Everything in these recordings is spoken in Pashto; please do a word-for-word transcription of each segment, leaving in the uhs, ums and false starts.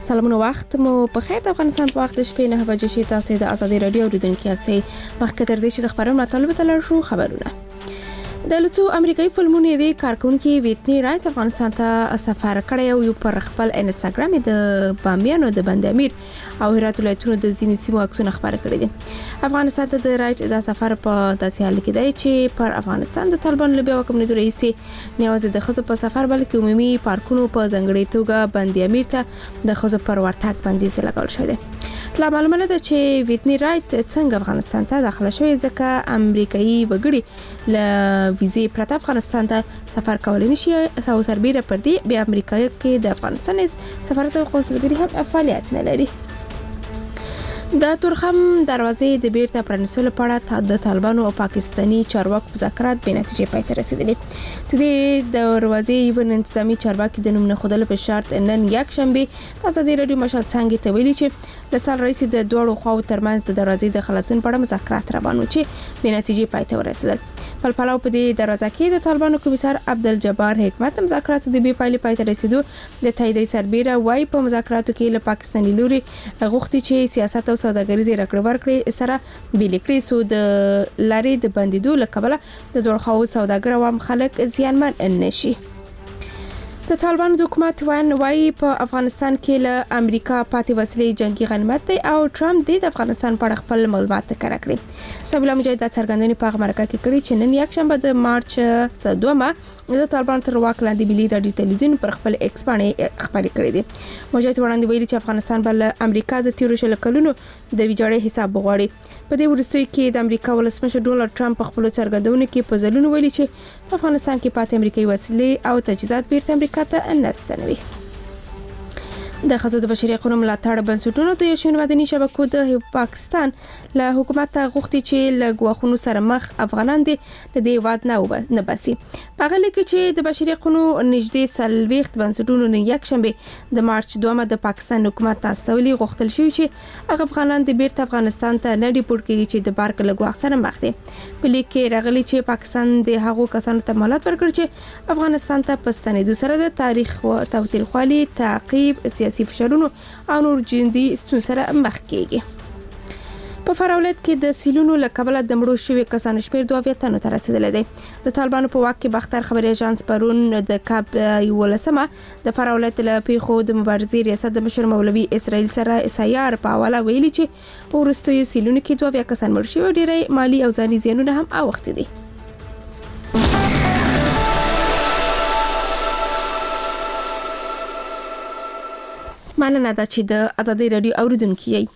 سلامونه وخت مو په خیر. د افغانستان په وخت شپې نه بجې شي. تاسو د ازادي رادیو اوریدونکو یاستئ. مخکې تر دې چې د خبرونو مطالب ته لاړ شو، خبرونه د لڅو امریکایي فلمونو یوې کارکونکي ویتنی رایت افغانستان ته سفر کړی او یو پر خپل انستګرام د بامیانو د بند امیر او هرات ولایتونو د ځینو سیمو عکسونه خبر کړي دي. افغانستان ته د رایت د سفر په داسې حال کې دی چې پر افغانستان د طالبانو له بیا حکم نه رئیسي نیاز د خزو په سفر بلکې عمومي پارکونو په ځنګړې توګه بند امیر ته د خزو پر ورتګ بندیز لګول شوی دی. لا معلومه ده چې ویتنی رایت څنګه افغانستان ته داخله شوی ځکه امریکایي وګړي له ویزې پرته افغانستان ته سفر کولای نشي او سربېره پر دې بیا امریکا کې د افغانستان سفارت او قونسلګري هم فعالیت نه لري. د تورخم دروازې د بیرته پرانیستلو په اړه د طالبانو او پاکستاني چارواکو مذاکرات بې نتیجې پای ته رسیدلي. د دې دروازې یو انتظامی چارواکي د نوم نه خودل په شرط نن یک شنبه تاسو د رادیو مشال څنګه ته ویلي چې د سال رئیس د دوړو خواو ترمنځ د دروازې د خلاصون په اړه مذاکرات روان و چې بې نتیجې پای ته ورسیدل. په پلاو په دې دروازه کې د طالبانو کمیسار عبدالجبار حکمت مذاکرات د بي پایلې پای ته رسیدو د تایید سربېره وای په مذاکراتو کې له پاکستاني لوري غوښتي چې سیاست او سوداګریزي راکړه ورکړي سره بیل کړي سو د لاري د بندیدو لکبله د دوه خو سوداګر او خلک زیانمن نشي. د طالبانو د حکومت وان وای په افغانستان کې له امریکا پاتې وسلې جنگي غنیمت دی او ټرمپ د افغانستان په خپل معلومات کړه کړی. سبیلا مجاهد د څرګندونې په مرکه کې کړی چې نن یک شنبه د مارچ دومه د طالبانو تر واک لاندې ملي رادیو تلویزیون پر خپل ایکس باندې خبرې کړې دي. مجاهد وړاندې ویلي چې افغانستان بل امریکا د تیرو شل کلونو د ویجاړۍ حساب وغواړي. په دې ورستیو کې د امریکا ولسمشر ډونالد ټرمپ په خپل څرګندونو کې په ځلونو ویلي چې په افغانستان کې پاتې امریکایي وسلې او تجهیزات بیرته امریکا ته نستنوي. د خزو د بشري حقوقو ملاتړ بنسټونو د یو شمېر مدني شبکو د پاکستان له حکومت غوښتي چې له غواخونو سره مخ افغانان دي د دې واد نه باسي. په غلي کې چې د بشري حقوقو نږدې سلويخت بنسټونو نه یک شنبه د مارچ دومه د پاکستان حکومت تاسولي غوښتل شوی چې هغه افغانان د بیرته افغانستان ته نه ډیپورټ کیږي چې د بارک له غواخ سره مخ دي. په لیک کې راغلي چې پاکستان د هغو کسانو ته مهلت ورکړي چې افغانستان ته پستنیدو سره د تاریخ او توتیلخوالي تعقیب سیاسي فشارونو او نور جندي ستون سره مخ کیږي. په فراولت کې د سیلونو لکبله د مړو شوی کسانو شمیر دوه ویتانو ته رسیدلی دی. د طالبانو په واک کې بختر خبري اژانس پرون د کاب یولسمه د فراولت له پیښو د مبارزې ریاست د مشر مولوي اسرائیل سره سیار په حواله ویلي چې په وروستیو سیلونو کې دوه ویا کسان مړ شوي او ډیری مالی او ځاني زیانونه هم اوښتي دي. مننه ده چې د ازادي رادیو اوریدونکو یې.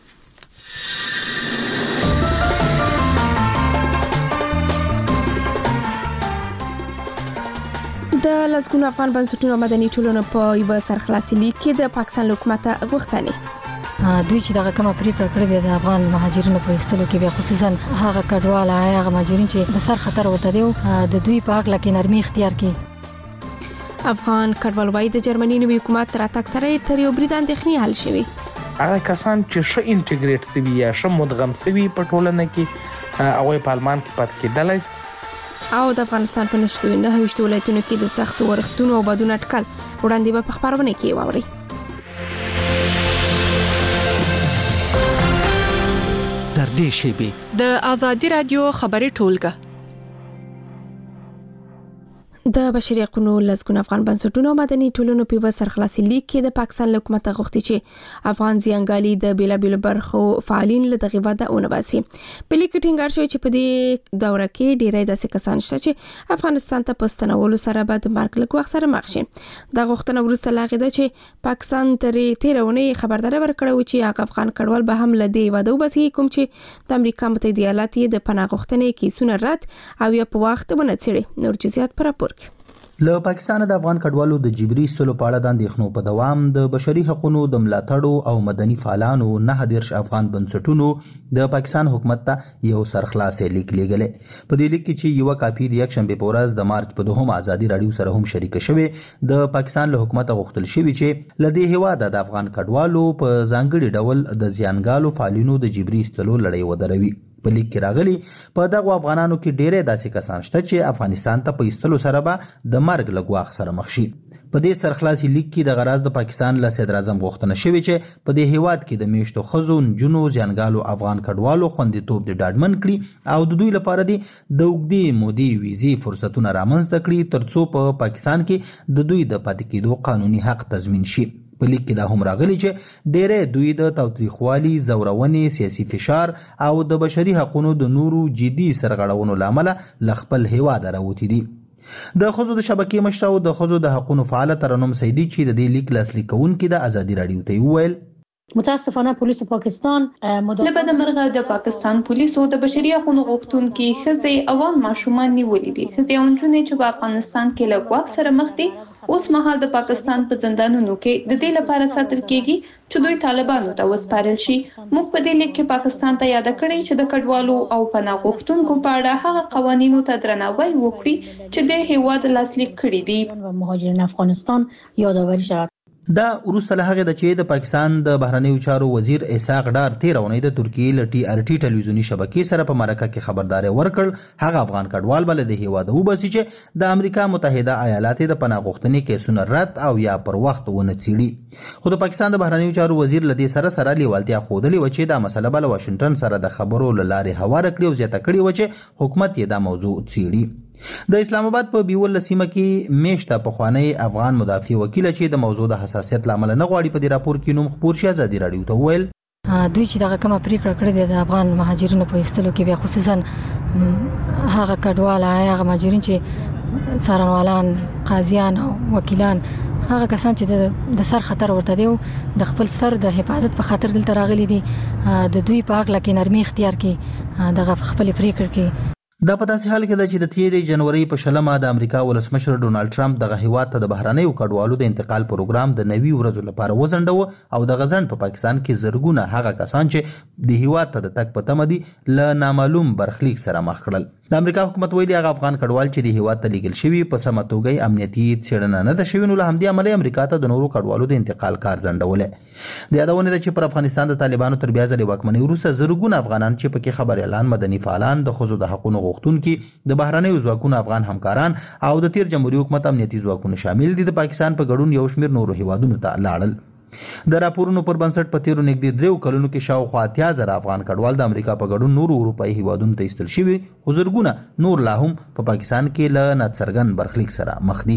د لسګونو افغان بنسټونو مدني ټولنو په یو سرخلاصي لیک کې د پاکستان حکومت غوښتنې دوی چې دغه کومه پریکړه کړې ده د افغان مهاجرینو په ایستلو کې بیا خصوصا هغه کډوال هغه مهاجرین چې د سر خطر ورته دی د دوی په حق لکه نرمي اختیار کړي. افغان کډوال وای د جرمني نوي حکومت تر اکثره تر یو برید اندېښنې حل شوی. هغه کسان چې ښه انټیګریټ سوي یا ښه مدغم سوي په ټولنه کې هغه په آلمان کې پات کېدلای او د افغانستان په نشټو نه هیڅ ولایتونو کې د سخت ورښتونو او بدون اټکل وړاندې په خبرونه کې واوري. در دې شیبه د ازادي رادیو خبري ټولګه د بشري حقوقو لسګون افغان بنسټونو مدني ټولنو په سرخلاصي لیک کې د پاکستان حکومت غوښتي چې افغان زیانګالي د بیلا بیل برخو فعالین له دغه واده اونباسي. په لیک ټینګار شوی چې په دې دوره کې ډیری داسې کسان شته چې افغانستان ته پستنولو سره به د مرګ له وخت سره مخ شي. د غوښتنه ورسته لاغې ده چې پاکستان ترې تیرونه خبرداري ورکړه چې هغه افغان کډوال به هم له دې واده وباسي کوم چې د امریکا متحده ایالات د پناه غوښتنې کیسونه رد او یا په وخت ونه څېړي. نور جزئیات پر راپور له پاکستان د افغان کډوالو د جبري سلو په اړه د اندېښنو په دوام د بشري حقوقو د ملاتړو او مدني فعالانو نه دیرش افغان بنسټونو د پاکستان حکومت ته یو سرخلاصي لیک لیږلی. په دې لیک کې چې یو کاپی د یک شنبه په ورځ د مارچ په دوهم ازادي رادیو سره هم شریک شوی د پاکستان له حکومت غوښتل شوی چې لدې هواده د افغان کډوالو په ځانګړي ډول د زیانګالو فعالینو د جبري استلو لړۍ ودروي. په لیک کې راغلي په دغه افغانانو کې ډېرې داسې کسان شته چې افغانستان ته په ایستلو سره به د مرګ له ګواښ سره مخ شي. په دې سرخلاصي لیک کې د غراض د پاکستان له صدر اعظم غوښتنه شوې چې په دې هیواد کې د میشتو ښځو، نجونو، زیانګالو افغان کډوالو خوندیتوب د ډاډمن کړي او د دوی لپاره دي د اوږدې مودې ویزې فرصتونه رامنځته کړي ترڅو په پاکستان کې د دوی د پاتې کېدو قانوني حق تضمین شي. په لیک کې دا هم راغلي چې ډېری دوی د تاوتریخوالي، زورونې، سیاسي فشار او د بشري حقونو د نورو جدي سرغړونو له امله له خپل هیواده راوتي دي. د ښځو د شبکې مشره او د ښځو د حقونو فعاله ترنم سیدي چې د دې لیک لاسلیک کوونکي د ازادي راډیو ته وویل متاسفانه پولیس پاکستان لبد مرغه د پاکستان پولیسو د بشري حقوقو غوښتونکي ښځې او ماشومان نیولې دي. ښځې او نجونې چې په افغانستان کې له ګواښ سره مخ دي اوس مهال د پاکستان په زندانونو کې د دې لپاره ساتل کېږي چې دوی طالبانو ته وسپارل شي. موږ په دې لیک کې پاکستان ته یاد کړی چې د کډوالو او پناه غوښتونکو په اړه هغه قوانینو ته درناوی وکړي چې د هیواد لاسلیک کړي دي. مهاجرین افغانستان یادآوری شود. دا وروسته له هغې ده چې د پاکستان د بهرنیو چارو وزیر اسحاق ډار تېره اونۍ د ترکیې له ټي ار ټي ټلویزیوني شبکې سره په مرکه کې خبرداری ورکړ هغه افغان کډوال به له د هیواده وباسي چې د امریکا متحده ایالات د پناه غوښتنې کیسونه رد او یا پر وخت ونه څیړي. خو د پاکستان د بهرنیو چارو وزیر له دې سره سره لیوالتیا ښودلې وه چې دا مسله به له واشنګټن سره د خبرو له لارې هواره کړي او زیاته کړې وه چې حکومت یې دا موضوع څیړي. د اسلام آباد په بیول سیمه کې میشته پخوانی افغان مدافع وکیل چې د موضوع د حساسیت لامل نه غواړي په دې راپور کې نوم خپور شي ازادي راډیو ته وویل دوی چې دغه کومه پریکړه کړې ده د افغان مهاجرینو په ایستلو کې بیا خصوصا هغه کډوال هغه مهاجرین چې څارنوالان، قاضیان او وکیلان هغه کسان چې د سر خطر ورته دی د خپل سر د حفاظت په خاطر دلته راغلي دي د دوی په حق لکه نرمي اختیار کې دغه خپل پریکړه کې. دا په داسې حال کې ده چې د تیرې جنوري په شلمه د امریکا ولسمشر ډونالد ټرمپ دغه هیواد ته د بهرنیو کډوالو د انتقال پروګرام د نوي ورځو لپاره وځنډاوه او د غزن په پاکستان کې زرګونه هغه کسان چې د هیواد ته د تګ په تمه دي له نامعلوم برخلیک سره مخ کړل. د امریکا حکومت ویلي هغه افغان کډوال چې د هیواد ته لیږل شوي په سمه توګه امنیتي څېړنه نه ده شوې نو له همدې امله امریکا ته د نورو کډوالو د انتقال کار ځنډولی. د یادونې ده چې پر افغانستان د طالبانو تر بیا ځلې واکمنۍ وروسته زرګونه افغانان چې پکې خبریالان، مدني فعالان، د ښځو د حقونو غوښتونکي، د بهرنیو ځواکونو افغان همکاران او د تیر جمهوریت حکومت امنیتي ځواکونه شامل دي د پاکستان په ګډون یو شمېر نورو هیوادونو ته لاړل. د راپورونو پر بنسټ په تیرو نږدې دریو کلونو کې شاوخوا اتیا زره افغان کډوال د امریکا په ګډون نورو اروپایي هیوادونو ته ایستل شوي خو زرګونه نور لا هم په پاکستان کې له ناڅرګند برخلیک سره مخ دي.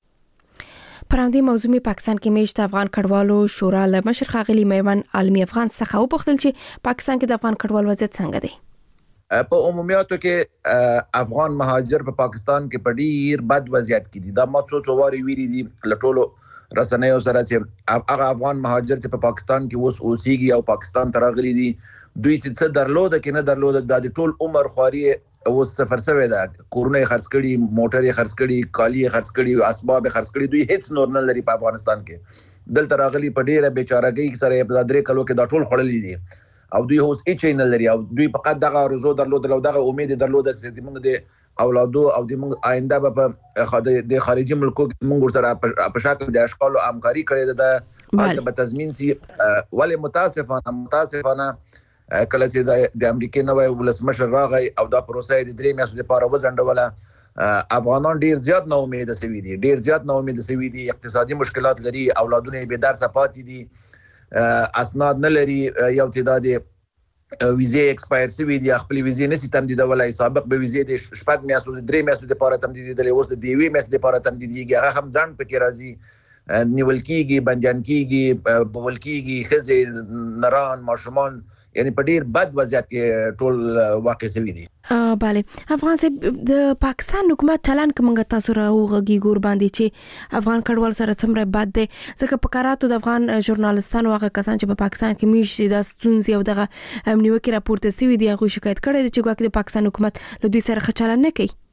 پر همدې موضوع می پاکستان کې میشت افغان کډوالو شورا له مشر ښاغلي میوند عالمي افغان څخه وپوښتل چې پاکستان کې د افغان کډوال وضعیت څنګه دی. په عمومیاتو کې افغان مهاجر په پاکستان کې په ډیر بد وضعیت کې دي. دا ما څو څو واري ویلي دي له ټولو رسنیو سره چې هغه افغان مهاجر چې په پاکستان کې اوس اوسېږي او پاکستان ته راغلي دي دوی څه درلوده کې نه درلوده د ټول عمر خواري اوس سفر شوی ده، کورونه یې خرڅ کړي، موټر یې خرڅ کړي، کالي یې خرڅ کړي، اسباب یې خرڅ کړي، دوی هیڅ نور نه لري په افغانستان کې. دلته راغلي په ډیره بیچارهګۍ سره په درې کلو کې دا ټول خړلې دي او دوی اوس هیڅ نه لري او دوی فقط دغه ارزو درلودل او دغه امید درلوده چې موږ د اولادو او د موږ آینده په د خارجي ملکو موږ سره په شکل د اشغال او همکاري کړې ده حالت به تضمین سي. ولې متاسفانه متاسفانه کله چې د امریکای نوې ولسمشر راغی او دا پروسه د درې میاشتو لپاره وځنډوله افغانان ډیر زیات نه امید سوي دي ډیر زیات نه امید سوي دي اقتصادي مشکلات لري، اولادونه به درس پاتې دي، اسناد نه لري، یو تعداد ویزې ایکسپایر سوي دي، خپل ویزې نشي تمدیدولای. سابق به ویزې د شپږ میاشتو درې میاشتو لپاره تمدیدېدلې، اوس د یوې میاشتې لپاره تمدیدېږي. هغه هم ځان پکې راځي، نیول کېږي، بندیان کېږي، بول کېږي، ښځې، نران، ماشومان، یعنی په ډیر بد وضعیت کې ټول واقع شوي دي. بله افغان صاحب د پاکستان حکومت چلن کومه تاسو راوغږی ګور باندې چې افغان کډوال سره څومره بد دی ځکه په کاراتو د افغان ژورنالستانو هغه کسان چې په پاکستان کې میشي د ستونزې او دغه نیوکه راپورته شوی دی هغه شکایت کړی دی چې ګواکې د پاکستان حکومت له دوی سره ښه چلن نه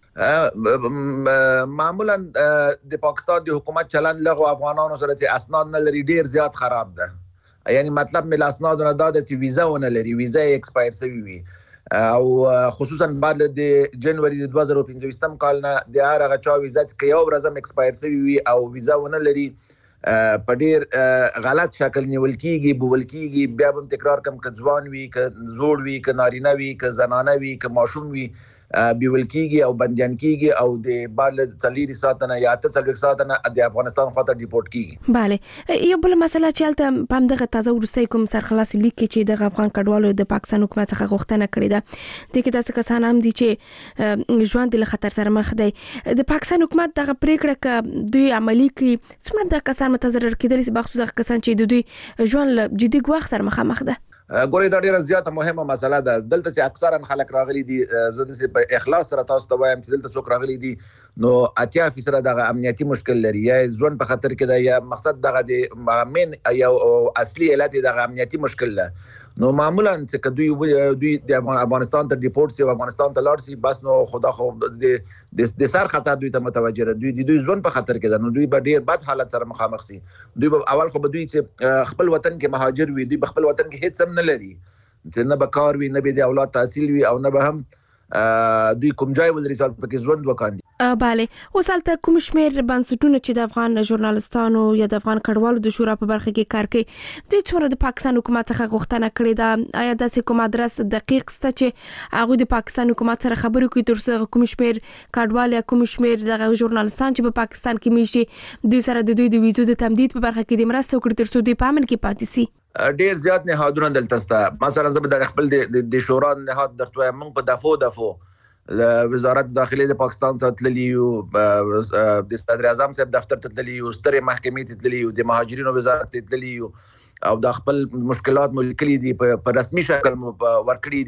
کوي. معمولا د پاکستان د حکومت چلن لغو افغانانو سره چې اسناد نه لري ډیر زیات خراب ده. یعنی مطلب مل اسناد نه دا چې ویزا ونه لري، ویزا ایکسپایر شوی وي او خصوصا بعد د جنوري د دوه زره پنځه ویشتم کال نه د هر هغه چا ویزا چې یو ورځم ایکسپایر شوی وي او ویزا ونه لري په ډیر غلط شکل نیول کیږي بول کیږي بیا هم تکرار کم ک ځوان وي ک زوړ وي ک نارینه وي ک زنانه وي ک ماشوم وي بیول کیږي او بنديان کیږي او د بال څلوري ساتنه یا اته څلور ساتنه د افغانستان خاطر ریپورت کیږي. bale یو بل مسله چې البته پام دغه تازه ورسې کوم سرخلاص لیک چې د افغان کډوالو د پاکستان حکومت څخه غوښتنه کړې ده د کې تاسو کسان هم دي چې ژوند له خطر سره مخ دي د پاکستان حکومت دغه پریکړه ک دوی عملی کړي څومره د کسان متضرر کېدل چې بخصوص کسان چې د دوی ژوند له جدي ګواښ سره مخامخ ده. ګورې دا ډیره زیاته مهمه مسله ده دلته چې اکثرا خلک راغلي دي زه د په اخلاص سره تاسو ته وایم چې دلته څوک راغلي دي نو اتیا فیصد دغه امنیتي مشکل لري یا ژوند په خطر کې ده یا مقصد دغه د مین یو اصلي علت دغه امنیتي مشکل ده نو معمولا چې دوی دوی د افغانستان ته ډیپورت سي افغانستان ته لاړ سي بس نو خدا خو د د سر خطر دوی ته متوجه دوی د دوی ژوند په خطر کې ده نو دوی به ډیر بد حالت سره مخامخ سي دوی به اول خو به دوی چې خپل وطن کې مهاجر وي دوی خپل وطن کې هیڅ هم نه لري چې نه به کار وي نه به د اولاد تحصیل وي او نه به هم دوی کوم ځای ولري چې په کې ژوند وکاندي. bale اوس البته کوم شمیر بنسټونه چې د افغان ژورنالستانو یا د افغان کډوالو د شورا په برخه کې کار کوي دوی څومره د پاکستان حکومت څخه غوښتنه کړې ده آیا داسې کوم ادرس دقیق ست چې هغه د پاکستان حکومت سره خبرې کوي تر څو کوم شمیر کډوال یا کوم شمیر د ژورنالستان چې په پاکستان کې میشي دوی سره د دوی د ویزو د تمدید په برخه کې د مرسته وکړي تر څو دوی په امن کې پاتې سي. ډیر زیات نهادونه دلته ستا مثلا زه د خپل د شورا نهاد درته موږ په دفو دفو وزارت داخلي د پاکستان ته تللی یو د صدر اعظم صاحب دفتر ته تللی یو سترې محکمې ته تللی یو د مهاجرینو وزارت ته تللی یو او د خپل مشکلات مو لیکلي دي په رسمي شکل ورکړي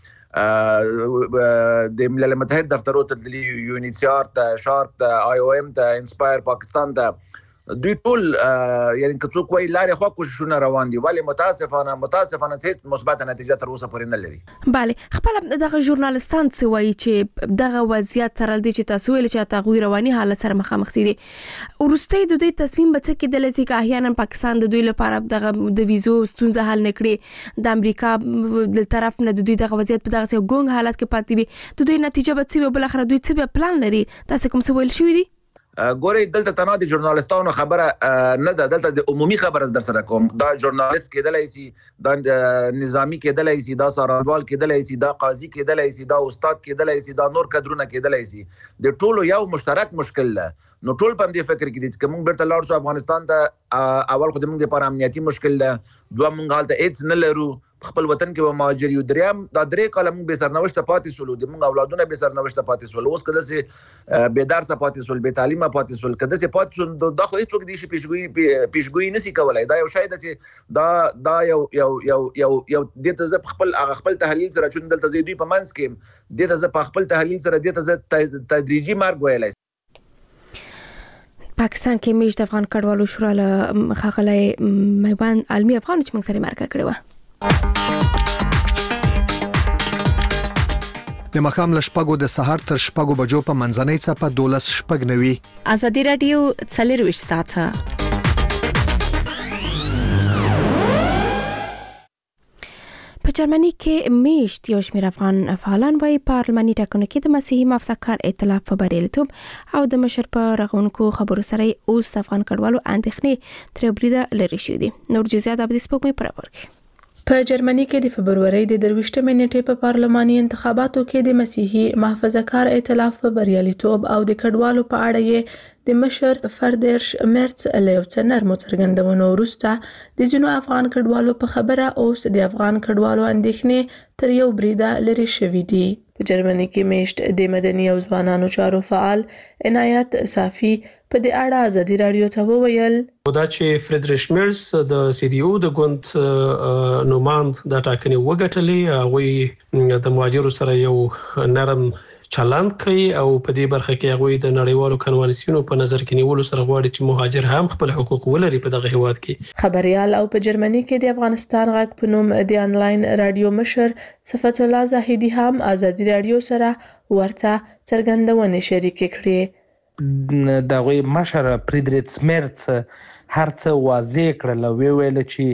دي د ملل متحد دفترو ته تللی یو یونیسیار ته شارپ ته آی او ام ته انسپایر پاکستان ته دوی ټول یعنی که څوک وایي لارې خوا کوششونه روان دي ولی متاسفانه متاسفانه هیڅ مثبت نتیجه تر اوسه پورې نه لري. bale خپل دغه ژورنالستان څه وایي چې دغه وضعیت سره د چې تاسو ویل چې تغویر رواني حالت سره مخامخ دي ورستۍ د دوی تصمیم به څه کېدل چې احیانا پاکستان د دوی لپاره دغه د ویزو ستونزه حل نکړي د امریکا د طرف نه د دوی دغه وضعیت په دغه ګونګ حالت کې پاتې وي د دوی نتیجه به څه بل اخر دوی څه پلان لري تاسو کوم څه ویل شوی دي. ګورې دلته تنها د ژورنالستانو خبره نه ده دلته د عمومي خبره در سره کوم دا ژورنالیست کېدلای شي دا نظامی کېدلای شي دا سارنوال کېدلای شي دا قاضي کېدلای شي دا استاد کېدلای شي دا نور کډرونه کېدلای شي د ټولو یو مشترک مشکل ده نو ټول په دې فکر کې دي چې موږ بیرته لاړ شو افغانستان ته اول خو د موږ لپاره امنیتي مشکل ده دوه موږ حالت هیڅ نه لرو خپل وطن کې و مهاجر یو دریم دا درې کاله موږ به سرنوشت پاتې سول د موږ اولادونه به سرنوشت پاتې سول اوس کله سي به درس پاتې سول به تعلیم پاتې سول کله سي پاتې سول دا خو هیڅ وخت دي شي پیشګوئی پیشګوئی نسی کولای دا یو شاید چې دا دا یو یو یو یو یو د ته خپل هغه خپل تحلیل سره چون دلته زی دوی په منځ کې د ته په خپل تحلیل سره د ته تدریجي مرګ ویلای. پاکستان کې میش د افغان کډوالو شورا له خغلې میبان علمي افغان چې موږ سره مرکه کړې و د مخام له شپږو د سهار تر شپږو بجو په منځنۍ څپه دولس شپږ نوي ازادي رادیو څلرويشت ساعته په جرمني کې میشت یو شمېر افغان فعالان وايي پارلماني ټاکنو کې د مسیحي مافسکار ائتلاف په بریالیتوب او د مشر په رغونکو خبرو سره اوس افغان کډوالو اندېښنې تر بریده لري شوې دي. نور جزئیات د دې سپوږمۍ پر ورکړي. په جرمني کې د فبرवरी د درويشتمې نیټې په پارلماني انتخاباتو کې د مسیحي محافظه‌کار ائتلاف په بریالیتوب او د کډوالو په اړه یې د مشر فردرش مرتس له یو څه نرمو څرګندونو وروسته د ځینو افغان کډوالو په خبره اوس د افغان کډوالو اندېښنې تر یو بریده لري شوې دي. په جرمني کې میشت د مدني او ځوانانو چارو فعال عنایت صافي په دې اړه ازادي رادیو ته وویل دا چې فریدریش میرز د سی ډي او د ګوند نوماند د ټاکنې وګټلې هغه د مهاجرو سره یو نرم چلند کوي او په دې برخه کې هغه د نړیوالو کنوانسیونو په نظر کې نیولو سره غواړي چې مهاجر هم خپل حقوق ولري په دغه هیواد کې. خبريال او په جرمني کې د افغانستان غږ په نوم د انلاین رادیو مشر صفت الله زاهدي هم ازادي رادیو سره ورته څرګندونې شریک کړي. دغه مشر فریدریش میرتس هرڅه واضح کړل او ویل چې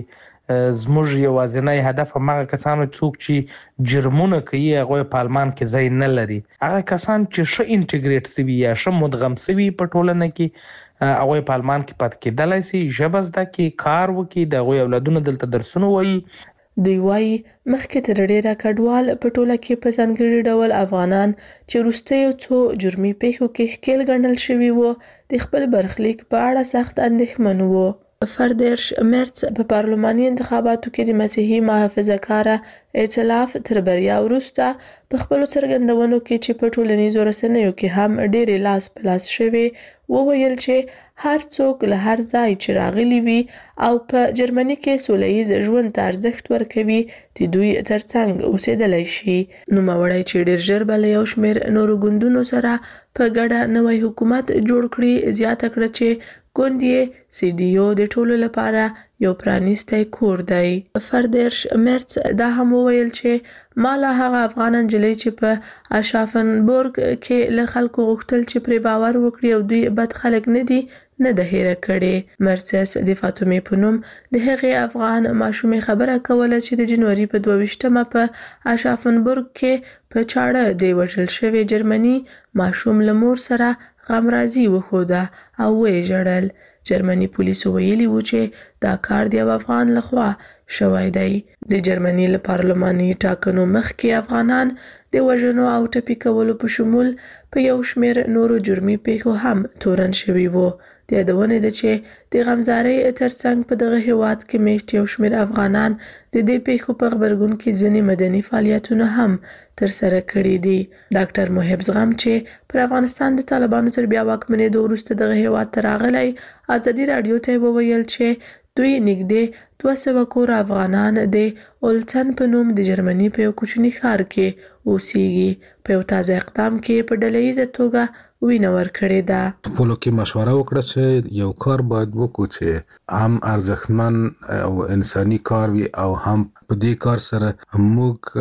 زموږ یوازینی هدف هغه کسانو څوک چې جرمونه کوي هغه په آلمان کې ځای نه لري، هغه کسان چې ښه انټیګریټ شوي یا ښه مدغم شوي په ټولنه کې هغه په آلمان کې پاتې کېدلی شي، ژبه زده کړي، کار وکړي، د هغوی اولادونه دلته درسونه وایي. دوی وایي مخکې تر ډیره کډوال په ټوله کې په ځانګړي ډول افغانان چې وروستیو څو جرمي پیښو کې ښکېل ګڼل شوي وو د خپل برخلیک په اړه سخت اندېښمن وو. فردرش مرتس په پارلماني انتخاباتو کې د مسیحي محافظه کاره ائتلاف تر بریا وروسته په خپلو څرګندونو کې چې په ټولنیزو رسنیو کې هم ډېرې لاس په لاس شوې وویل چې هر څوک له هر ځای چې راغلي وي او په جرمني کې سوله ییز ژوند ته ارزښت ورکوي د دوی ترڅنګ اوسېدلی شي. نوموړی چې ډېر ژر به له یو شمېر نورو ګوندونو سره په ګډه نوی حکومت جوړ کړي زیاته کړه چې ګوند یې سی ډي او د ټولو لپاره یو پرانیستی کور دی. فردرش مرتس دا هم وویل چې ما له هغه افغان نجلۍ چې په اشافنبورګ کې له خلکو غوښتل چې پرې باور وکړي او دوی بد خلک نه دي نه ده هیره کړې. مرتس د فاطمې په نوم د هغې افغان ماشومې خبره کوله چې د جنوري په دوه ویشتمه په اشافنبورګ کې په چاړه د وژل شوي جرمني ماشوم له مور سره غمرازي وښوده او ویې ژړل. جرمني پولیسو ویلي وو چې دا کار د یو افغان لخوا شوی دی. د جرمني له پارلماني ټاکنو مخکې افغانان د وژنو او ټپي کولو په شمول په یو شمېر نورو جرمي پیښو هم تورن شوي وو. د یادونې ده چې د غمزارۍ ترڅنګ په دغه هیواد کې میشت یو شمېر افغانان د دې پیښو په غبرګون کې ځینې مدني فعالیتونه هم ترسره کړي دي. ډاکټر محب زغم چې پر افغانستان د طالبانو تر بیا واکمنېدو وروسته دغه هیواد ته راغلی ازادي راډیو ته وویل چې دوی نږدې دوه سوه کور افغانان د اولسن په نوم د جرمني په یو کوچني ښار کې اوسېږي. په یو تازه اقدام کې په ډله ییزه توګه وینه ورکړې ده. خپلو کې مشوره وکړه چې یو کار باید وکړو چې هم ارزښتمن او انساني کار وي او هم په دې کار سره موږ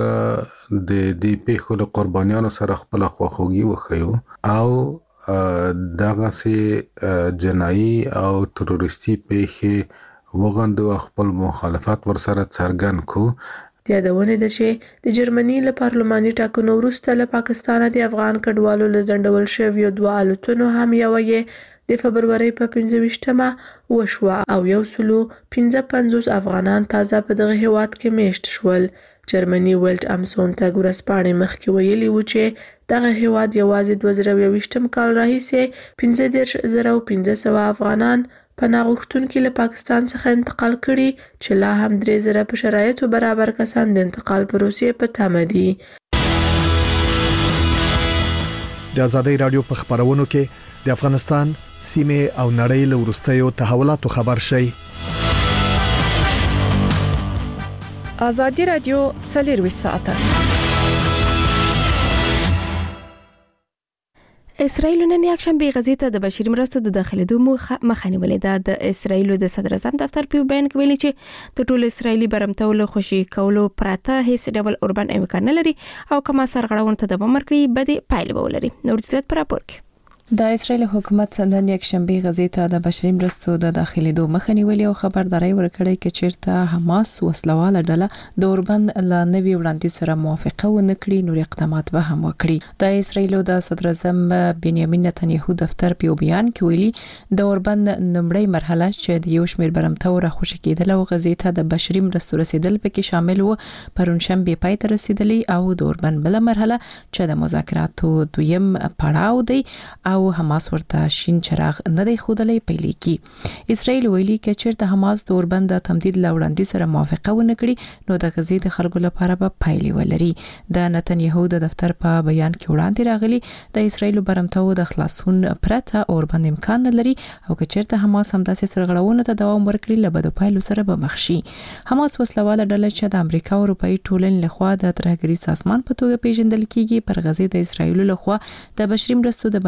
د دې پیښو له قربانیانو سره خپله خواخوږي وښیو او دغسې جنایي او تروریستي پیښې وغندو او خپل مخالفت ورسره څرګند کړو. د یادونې ده چې د جرمني له پارلماني ټاکنو وروسته له پاکستانه د افغان کډوالو له ځنډول شویو دوه الوتنو هم یوه یې د فبرورۍ په پنځه ویشتمه وشوه او یو سلو پنځه پنځوس افغانان تازه په دغه هیواد کې میشت شول. جرمني ویلټ امسون ته ورځپاڼې مخکې ویلي وو چې دغه هیواد یوازې دوه زره یوویشتم کال راهیسې پنځه دېرش زره او پنځه سوه افغانان پناه غوښتونکي له پاکستان څخه انتقال کړي چې لا هم درې زره په شرایطو برابر کسان د انتقال پروسې په تمه دي. د ازادۍ راډیو په خبرونو کې د افغانستان سیمه او نړۍ له وروستیو تحولاتو خبر شي. ازادي راډیو څلور ساعته اسرائیل نن یکشنبه غزې ته د بشري مرستو د داخلېدو مخه نیولې ده. د اسرائیل د صدر اعظم دفتر په بیان کې ویلي چې د ټول اسرائیلي برمتولو خوشي کولو پرته هیڅ ډول اوربان امکان نه لري او کومه سرغړونه ته دوام ورکړي بده پایله ولري. نور زیات پر راپور کې د اسرائیل حکومت نن یکشنبه غزې ته د بشري مرستو د داخلېدو مخه نیولې او خبرداري ورکړې چې چیرته حماس وسلواله ډله د اوربند لا نوي وړاندې سره موافقه ونه کړي نور اقدامات به هم وکړي. د اسرائیل د صدر اعظم بنیامین نتنیاهو دفتر په بیان کې ویلي د اوربند نمړی مرحله چې د یو شمېر برمتو را خوشی کېدل او غزې ته د بشري مرستو رسیدل پکې شامل وو پرون شنبه پای ته رسیدلې او د اوربند بل مرحله چې د مذاکراتو دویم پړاو دی او حماس ورته شین چراغ نه دی خودلې پیلې کی. اسرائیل ویلي چې چیرته حماس د اوربند تمدید لوړاندې سره موافقه ونه کړي نو د غزې د خلکو لپاره به پایلې ولري. د نتنیاهو د دفتر په بیان کې وړاندې راغلي د اسرائیل برمتو د خلاصون پرته اوربند امکان نه لري او چې چیرته حماس همداسې سرغړونو ته دوام ورکړي لبد پایلو سره به مخ شي. حماس وسلواله ډله چې د امریکا او اروپאי ټولنې لخوا د ترهګري سازمان په توګه پیژندل کیږي پر غزې د اسرائیل لخوا د بشري مرستو د بندیدو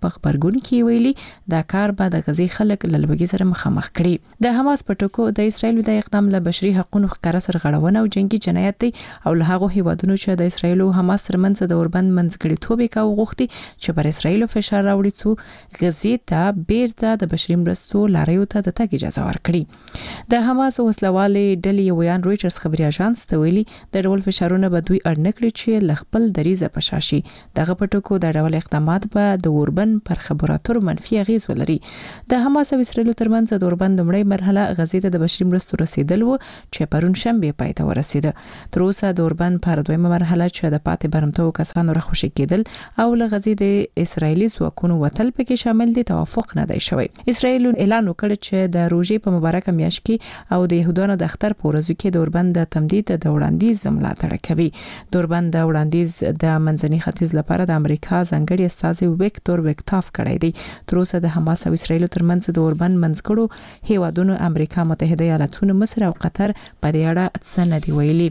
په خبرګون کې ویلي دا کار به د غزي خلک لړبګي سره مخامخ کړي. د حماس په ټکو د اسرایل د اقدام له بشري حقوقو ښکارا سرغړونه او جنگي جنایت دی او له هغه هیوادونو چې د اسرایل او حماس ترمنځ د اوربند منځګړی توبې کا وغوښتي چې پر اسرایل فشار راوړي څو غزي ته بیرته د بشري مرستو لاریو ته د تګ اجازه ورکړي. د حماس وسلوالې ډلې ویان رويټرز خبري اژانس ته ویلي د ډول فشارونه به دوی اړ نکړي چې لخپل دریزه پشاشي. دغه پټکو د ډول اقدامات به د اوربند پر خبراتو منفي اغیز ولري. د حماس او اسرایل ترمنځ د اوربند لمړی مرحله غزي ته د بشري مرستو رسیدل و چې پرون شنبه پای ته ورسیده. تر اوسه د اوربند پر دویمه مرحله چې د پاتې برمتو کسانو راخوشي کېدل او له غزي د اسرایلی ځواکونو وتل پکې شامل دي توافق نه دی شوی. اسرایل اعلان وکړ چې د روزي په مبارکه میاشت کې او د يهودانو د اختر په ورځو کې د اوربند د تمدید د وړاندیز ملاتړ کوي. د اوربند د وړاندیز د منځني ختیځ لپاره د امریکا ځانګړي استازي ویکټور ویکټاف کړی دی. تر اوسه د حماس او اسرایل ترمنځ د اوربند منځګړو هیوادونو امریکا متحده ایالاتونو مصر او قطر په دې اړه څه نه دی ویلي.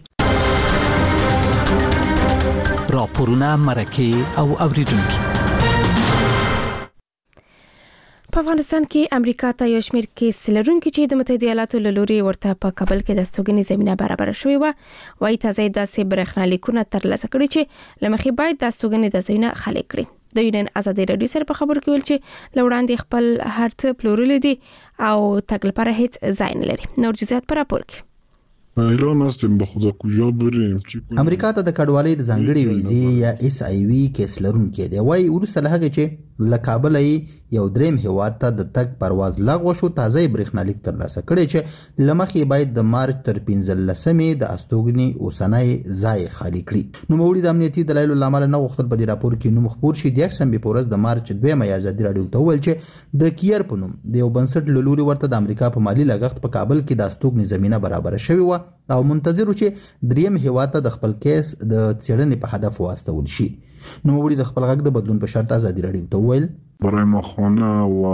راپورونه مرکه او اوریدونکو په افغانستان کې امریکا ته یو شمېر کیس لرونکي چې د متحده ایالاتو له لوري ورته په کابل کې د استوګنې زمينه برابر شوې و وايي تازه داسې برېښنالیکونه ترلاسه کړي چې لمخې باید د استوګنې د زمينه خالي کړي. د یونین ازادي رادیو سره په خبرو کې ویل چې لوړاندې خپل هر څه پلورل دي او تګ لپاره هیڅ ځای نه لري. نور جزئیات پر راپور کې ایران هستیم به خدا کجا بریم. امریکا ته د کډوالۍ د ځانګړي ویزې یا اس آی وی کیس لرونکي دی. وايي ورسره هغه چې له کابل یو دریم هیواد ته د تګ پرواز لغوه شو تازه برېښنالیک ترلاسه کړي چې لمخې باید د مارچ تر پنځلسمې د استوګنې اوسنۍ ځای خالی کړي. نو موړي د امنیتي دلایلو لامل نه غوښتل په دې راپور کې نوم خبر شي. د یکشنبه په ورځ د مارچ دویمه ازادي رادیو ته ویل چې د کیر په نوم د یو بنسټ له لوري ورته د امریکا په مالی لګښت په کابل کې د استوګنې زمينه برابر شوې و او منتظر چې دریم هیواد ته د خپل کیس د څېړنې په هدف واستول شي. نو موږ د خپل غږ د بدلون په شرط ازادي رادیو ته ویل برای مخانه و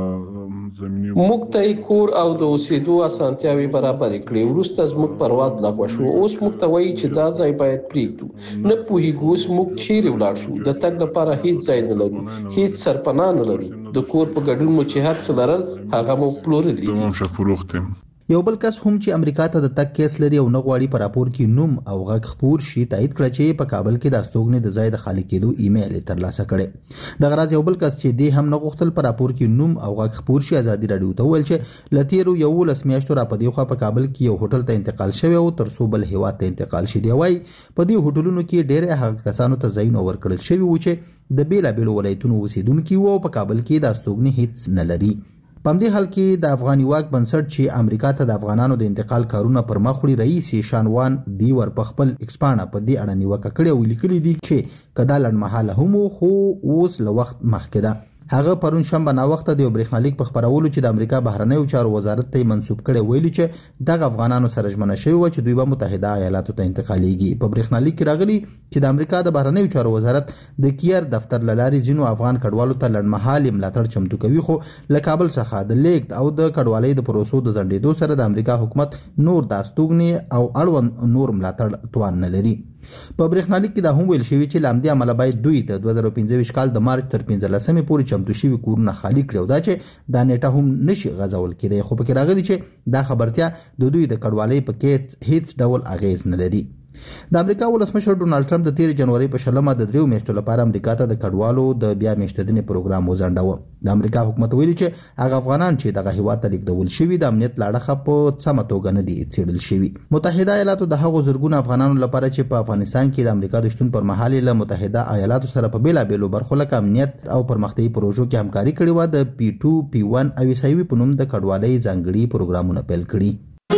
زمینی موږ ته کور او د اوسېدو اسانتیاوي برابر کړې. ورسته زموږ پرواز لغوه شو. اوس موږ ته وایي چې دا ځای باید پریږدو. نه پوهیږو اوس موږ چیرې ولاړ شو. د تګ لپاره هیڅ ځای نه لرو، هیڅ سرپناه نه لرو. د کور په ګډون مو چې هر څه لرل هغه مو پلورلي دي. تمام شفروختم. یو بل کس هم چې امریکا ته د تک کیس لري او نه غواړي په راپور کې نوم او غږ خبر شي تایید کړ چې په کابل کې د استوګنې د ځای د خالي کېدو ایمیل ترلاسه کړي. د غراض یو بل کس چې دی هم نه غوښتل په راپور کې نوم او غږ خبر شي ازادي رادیو ته ویل چې لتیرو یو لس میاشتو را پدې خو په کابل کې یو هوټل ته انتقال شوی او تر څو بل هیواد ته انتقال شي. دی وای په دې هوټلونو کې ډېر هغه کسانو ته ځایونه ورکړل شوی و چې د بیلا بیل ولایتونو اوسیدونکو وو په کابل کې د استوګنې هیڅ نه لري. په دې حال کې د افغاني واک بنسټ چې امریکا ته د افغانانو د انتقال کارونه پر مخ وړي رئیس شانوان دیور په خپل ایکسپانه په دې اړه نیوکه کړې او لیکلي دي چې کدا لړمحاله هم خو اوس له وخت مخکې ده. هغه پرون شنبه نا وخت د برېښنالیک په خبرولو چې د امریکا بهرنیو چارو وزارت ته منسوب کړي ویلي چې دغه افغانانو سره ژمنه شوی و چې دوی به متحده ایالاتو ته انتقالېږي. په برېښنالیک کې راغلي چې د امریکا د بهرنیو چارو وزارت د کیر دفتر لاري ځینو افغان کډوالو ته لړمحالي ملاتړ چمتو کوي خو له کابل څخه د لیک او د کډوالۍ د پروسو د ځنډېدو سره د امریکا حکومت نور د استوګنې او اړوند نور ملاتړ توان نه لري. په برېښنالیک کې دا هم ویل شوی چې لامدي عمل باید دوی ته دوه زره پنځه کال د مارچ تر پنځلسمې پورې چمتو شوی کورونه خالی کړي او دا چې دا نیټه هم نشي غځول کېدای. خو پکې راغلي چې دا خبرتیا د دوی د کډوالۍ په کې هیڅ ډول اغیز نه لري. د امریکا ولسمشر ډونالد ټرمپ د تیر جنوري په شلمه د دریو میاشتو لپاره امریکا ته د کډوالو د بیا میشتدنې پروګرام وزنډاوه. د امریکا حکومت ویلي چې هغه افغانان چې دغه هیواد ته لیږدول شوي د امنیت لاړه په سمه توګه نه دي څېړل شوي. متحده ایالاتو د هغو زرګونو افغانانو لپاره چې په افغانستان کې د امریکا د شتون پر مهال له متحده ایالاتو سره په بیلابېلو برخو لکه امنیت او پرمختیايي پروژو کې همکاري کړې و د پی ټو پی ون او ایس آی وی په نوم د کډوالۍ ځانګړي پروګرامونه پیل کړي.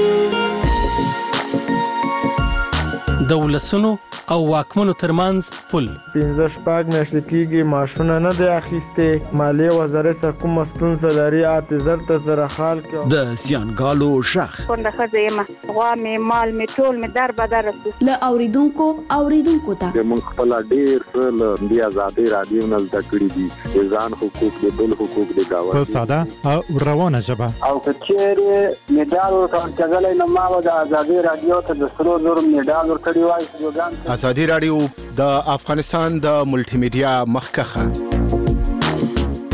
د ولسونو او واکمنو ترمنځ پل پنځه شپږ میاشتې کېږي معاشونه نه دی اخیستې. مالیې وزارت سره کومه ستونزه لري اته زر ته زره خال کې د زیانګالو شخ کونډه ښځه یم غوا مې مال مې ټول مې در بدر رسو له اوریدونکو اوریدونکو ته موږ خپل ډیر څه له دې ازادي رادیو نه زده کړي دي ځان حقوق دي بل حقوق دي گاوه په ساده او روانه ژبه او کچېره میډال ورکړل نه ما د ازادي رادیو ته د سرو زر میډال ورکړی وای. ازادي رادیو د افغانستان د ملټي میډیا مخکخه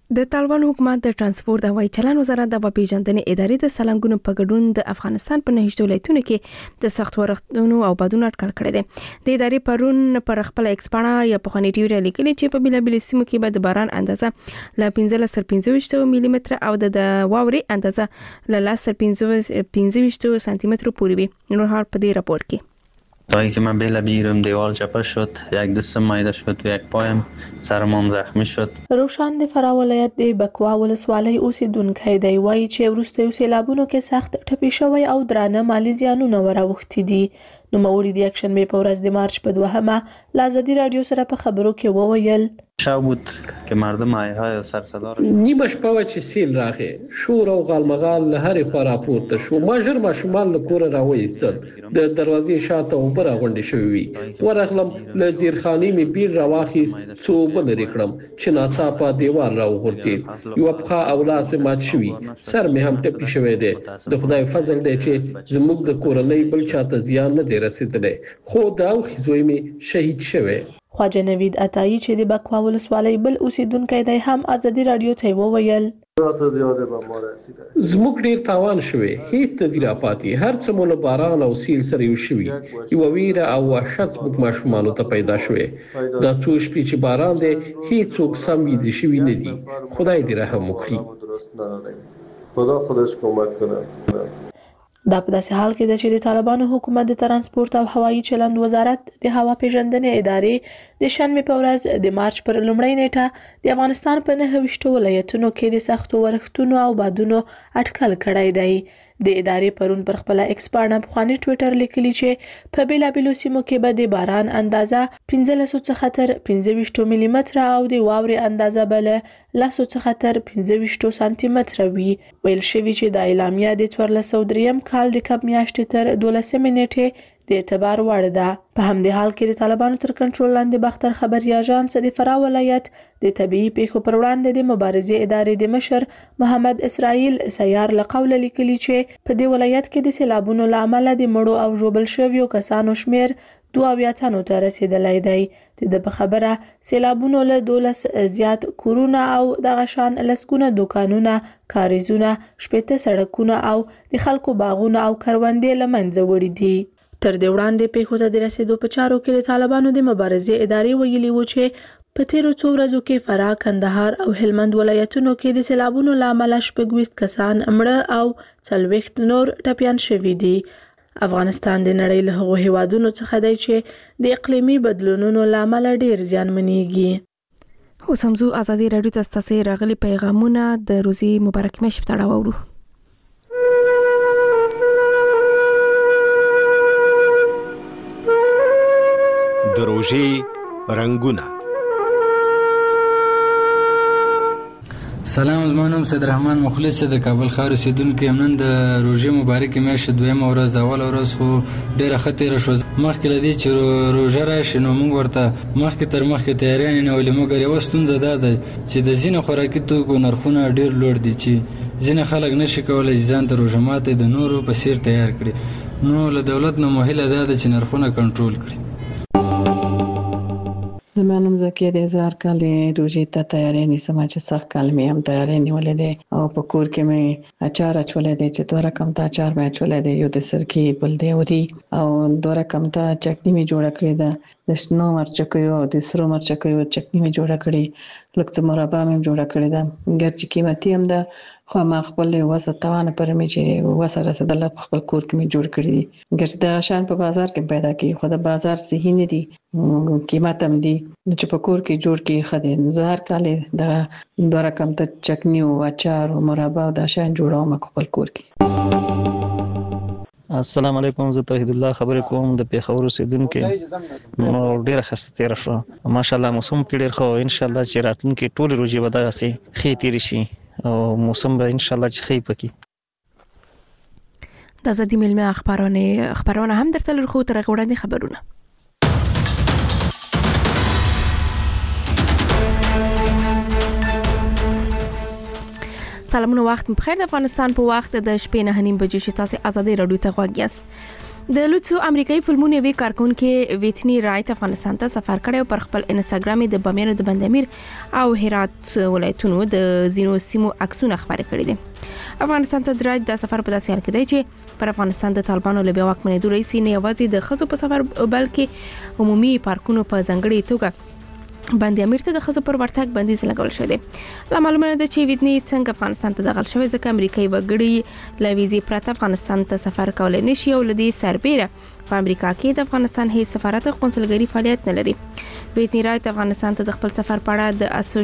د طالبان حکومت د ترانسپورت او هوایي چلند وزارت د پیژندنې ادارې د سلنګونو په ګډون د افغانستان په نهشت ولایتونو کې د سخت ورښتونو او بادونو اټکل کړی دی. د ادارې پرون پر خپل ایکسپاڼه یا په خونی ټي وی لیکلي چې په بیلابیل سیمو کې به د باران اندازه ل پنځلس تر پنځه ویشت ملي متر او د واورې اندازه ل لس تر پنځه ویشت سانتی متر پورې وي. نور هر په دې راپور کې جایی که من بیل بیرم دیوال چپه شد، یک دستم مایده شد و یک پایم سرمام زخمی شد. روشان د فراه ولایت د بکوا ولسوالۍ اوسیدونکی دی، وایي چې وروستیو سیلابونو کې سخت ټپي شوی او درانه مالي زیانونه وراوښتي دي. نوموړي د یکشنبې په ورځ د مارچ په دوهمه له ازادي رادیو سره په خبرو کې وویل شب بود که مردم هایهای و سرصدا را نیمه شپه وه چې سیل راغی، شور او غالمغال له هرې خوا راپورته شو. ما ژر ماشومان له کوره راوایستل، د دروازې شاته اوبه راغونډې شوې وي. ورغلم، له زیرخانې مې بیر راواخیست څو اوبه لرې کړم چې ناڅاپه دیوال راوغورځېد. یوه پښه او لاس مې مات شوي، سر مې هم ټپي شوی دی. د خدای فضل دی چې زموږ د کورنۍ بل چاته زیان نه دی رسېدلی، خو د اوښي زوی مې شهید شوی. خواجه نوید عطایی چې د بکوا ولسوالۍ بل اوسیدونکی دی هم ازادي رادیو ته وویل زموږ ډیر تاوان شوی، هیڅ ندی راپاتې، هر څه مو له باران او سیل سره یو شوي. یوه ویره او وحشت زموږ ماشومانو ته پیدا شوی. دا څو شپې چې باران دی هیڅوک سم ویده شوي نه دي. خدای دې رحم وکړي. خدا خودش کمک کنه. دا په داسې حال کې ده چې د طالبانو حکومت د ترانسپورت او هوایي چلند وزارت د هوا پیژندنې ادارې د شنبې په ورځ د مارچ پر لومړۍ نیټه د افغانستان په نهه ویشتو ولایتونو کې د سختو ورښتونو او بادونو اټکل کړی دی. د ادارې پرون پر خپل ایکسپاڼه په خاني ټویټر لیکلي چې په بیلابیلو سیمو کې به د باران اندازه پنځلس څخه تر پنځه ویشت ملي متر او د واورې اندازه بل لس څخه تر پنځه ویشت سانتی متر وي. ویل شوی چې د اعلامیه د څوارلس سوه دریم کال د کب میاشتې تر دولسمې نیټې د اعتبار وړ ده. په همدې حال کې د طالبانو تر کنټرول لاندې باختر خبري اژانس د فراه ولایت د طبيعي پیښو پر وړاندې د مبارزې ادارې د مشر محمد اسرائیل سیار له قوله لیکلي چې په دې ولایت کې د سیلابونو له امله د مړو او ژوبل شویو کسانو شمیر دوه اویا تنو ته رسیدلی دی. د په خبره سیلابونو له دولس زیات کورونه او دغه شان لسګونه دوکانونه، کاریزونه، شپېته سړکونه او د خلکو باغونه او کروندې له منځه وړي دي. تر دې وړاندې پیښو ته د رسیدو په چارو کې د طالبانو د مبارزې ادارې ویلي وو چې په تیرو څو ورځو کې فراه، کندهار او هلمند ولایتونو کې د سیلابونو له امله شپږ ویشت کسان مړه او څلوېښت نور ټپیان شوي دي. افغانستان د نړۍ له هغو هیوادونو څخه دی چې د اقلیمي بدلونونو له امله ډیر زیانمنېږي. اوس هم زه ازادي راډیو ته ستاسو راغلي پیغامونه د روزي مبارک مې په تړاو اورو. د روژې رنګونه. سلام، زما نوم سید رحمان مخلص د کابل ښار اوسیدونکی یم. نن د روژې مبارکې میاشتې دویمه ورځ د اوله ورځ خو ډېره ښه تېره شوه. مخکې له دې چې روژه راشي نو موږ ورته مخکې تر مخکې تیاریانې نیولې، مګر یوه ستونزه دا ده چې د ځینو خوراکي توکو نرخونه ډېر لوړ دي چې ځینې خلک نشي کولی چې ځان ته روژه ماتې د نورو په څېر تیار کړي. نو له دولت نه مو هیله دا ده چې نرخونه کنټرول کړي. زما نوم زکیه دی، زه هر کال روژې ته تیاری نیسم چې سخت کال مې هم تیاری نیولی دی او په کور کې مې اچار اچولی دی چې دوه رقم ته اچار مې اچولی دی، یو د سرکې بل د وري او دوه رقم ته چکني مې جوړه کړې ده، د شنو مرچکیو او د سرو مرچکیو چکني مې جوړه کړې، لږ څه مربا مې جوړه کړې ده. ګرچې قیمتي هم ده خو ما خپل وسه توانه پر مې چې وسه رسېدله په خپل کور کې مې جوړ کړي دي. ګرچې دغه شیان په بازار کې پیدا کېږي خو د بازار صحي نه دي، قیمت هم دي، نو چې په کور کې جوړ کړي ښه دی. زه هر کال دغه دوه رقم ته چکني او اچار او مربا او دا شیان جوړوم په خپل کور کې. السلام علیکم، زه توحید الله خبرې کوم د پیښور اوسیدونکی. نو ډېره ښه تېره شوه ماشاءالله، موسم پکې ډېر ښه و. انشاءالله چې راتلونکي ټولې روژې به دغسې ښې تېرې شي او موسم به انشاءالله چې ښه پکې. د ازادي ملمه خبرونه خبرونه هم درته لرخو تر غوړاندې خبرونه. سلامونه، وخت بخیر. د افغانستان په وخت د شپې نه نیم بجې شي تاسو ازادي رادیو ته غواړئ. د لوڅو امریکایي فلمونو وی کارکونکو ویتنی رایټ افغانستان ته سفر کړی پر خپل انستګرام د بامیان د بندامیر او هرات ولایتونو د زینو سیمو عکسونه خبرې کړې دي. افغانستان ته د رایټ د سفر په داسې حال کې دی چې پر افغانستان د طالبانو له بیا واکمنېدو رئیس نه یوازې د خزو په سفر بلکې عمومي پارکونو په ځنګړې توګه باندې امیر ته د خزو پر ورتګ بندیز لګول شوی دی. لا معلومه ده چې ویتنی څنګه افغانستان ته داخل شوی ځکه امریکایي وګړي له ویزې پرته افغانستان ته سفر کولای نشي او لدی سربېره په امریکا کې د افغانستان هیڅ سفارت او قونسلګري فعالیت نه لري. ویتنی رایټ افغانستان ته د خپل سفر په اړه د